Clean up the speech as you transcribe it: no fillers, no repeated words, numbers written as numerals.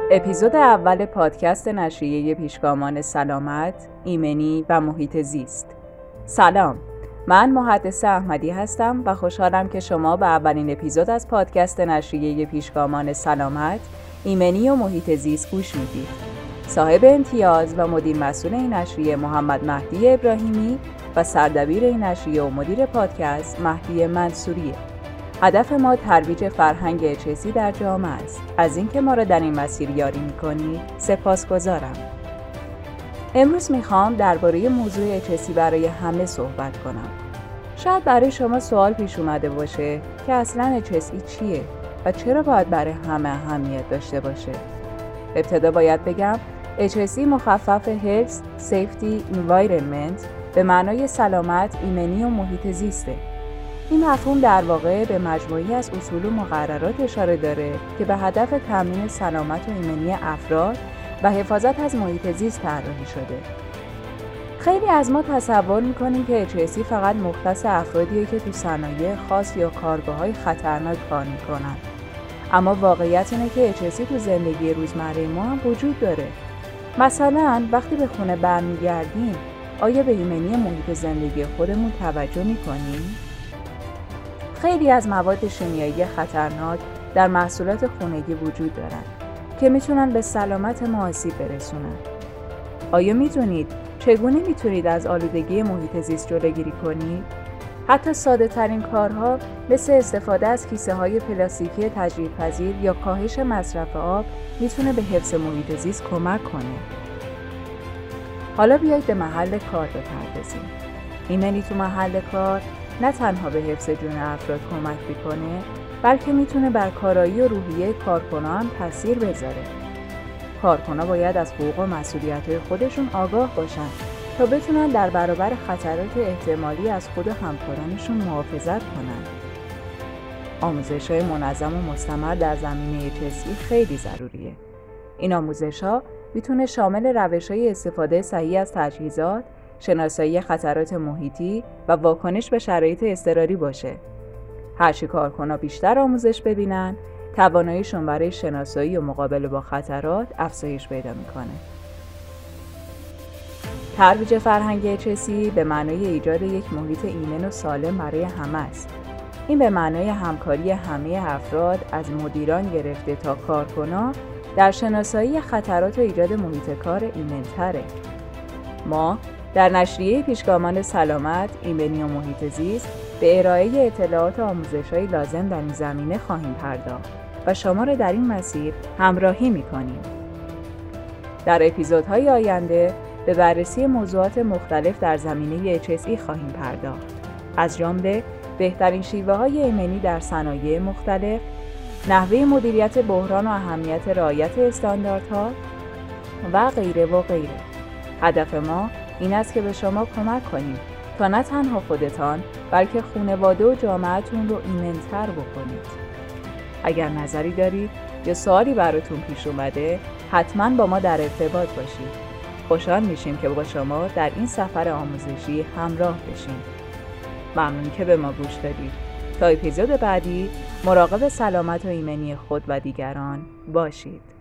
اپیزود اول پادکست نشریه پیشگامان سلامت، ایمنی و محیط زیست. سلام، من محدثه احمدی هستم و خوشحالم که شما به اولین اپیزود از پادکست نشریه پیشگامان سلامت، ایمنی و محیط زیست گوش میدید. صاحب امتیاز و مدیر مسئول این نشریه محمد مهدی ابراهیمی و سردبیر این نشریه و مدیر پادکست مهدی منصوریه. هدف ما ترویج فرهنگ HSE در جامعه است. از اینکه ما را در این مسیر یاری می‌کنید سپاسگزارم. امروز میخوام درباره موضوع HSE برای همه صحبت کنم. شاید برای شما سوال پیش اومده باشه که اصلاً HSE چیه و چرا باید برای همه اهمیت داشته باشه. ابتدا باید بگم HSE مخفف Health, Safety, Environment به معنای سلامت، ایمنی و محیط زیسته. این مفهوم در واقع به مجموعی از اصول و مقررات اشاره داره که به هدف تامین سلامت و ایمنی افراد و حفاظت از محیط زیست طراحی شده. خیلی از ما تصور می‌کنیم که HSE فقط مختص افرادیه که تو صنایع خاص یا کارگاه‌های خطرناک کار می‌کنن. اما واقعیت اینه که HSE تو زندگی روزمره ما هم وجود داره. مثلا وقتی به خونه برمیگردیم، آیا به ایمنی محیط زندگی خودمون توجه می‌کنیم؟ خیلی از مواد شیمیایی خطرناک در محصولات خانگی وجود دارند که میتونن به سلامت ما آسیب برسونن. آیا میدونید چگونه میتونید از آلودگی محیط زیست جلوگیری کنید؟ حتی ساده ترین کارها مثل استفاده از کیسه های پلاستیکی تجدیدپذیر یا کاهش مصرف آب میتونه به حفظ محیط زیست کمک کنه. حالا بیایید به محل کار بپردازیم. ایمنی تو محل کار نه تنها به حفظ جون افراد کمک میکنه، بلکه میتونه بر کارایی و روحیه کارکنان هم تاثیر بذاره. کارکنان باید از حقوق و مسئولیت‌های خودشون آگاه باشن تا بتونن در برابر خطرات احتمالی از خود و همکارانشون محافظت کنن. آموزش‌های منظم و مستمر در زمینه HSE خیلی ضروریه. این آموزش‌ها میتونه شامل روش‌های استفاده صحیح از تجهیزات، شناسایی خطرات محیطی و واکنش به شرایط اضطراری باشه. هرچی کارکنان بیشتر آموزش ببینن، تواناییشون برای شناسایی و مقابله با خطرات افزایش پیدا میکنه. ترویج فرهنگ HSE به معنای ایجاد یک محیط ایمن و سالم برای همه است. این به معنای همکاری همه افراد از مدیران گرفته تا کارکنان در شناسایی خطرات و ایجاد محیط کار ایمن‌تره. ما در نشریه پیشگامان سلامت، ایمنی و محیط زیست به ارائه اطلاعات و آموزش‌های لازم در این زمینه خواهیم پرداخت و شما را در این مسیر همراهی می‌کنیم. در اپیزودهای آینده به بررسی موضوعات مختلف در زمینه HSE خواهیم پرداخت، از جمله بهترین شیوه‌های ایمنی در صنایع مختلف، نحوه مدیریت بحران و اهمیت رعایت استانداردها و غیره و غیره. هدف ما این است که به شما کمک کنیم تا نه تنها خودتان بلکه خانواده و جامعه‌تون رو ایمن‌تر بکنید. اگر نظری دارید یا سوالی براتون پیش اومده، حتما با ما در ارتباط باشید. خوشحال میشیم که با شما در این سفر آموزشی همراه بشیم. ممنون که به ما گوش دادید. تا اپیزود بعدی مراقب سلامت و ایمنی خود و دیگران باشید.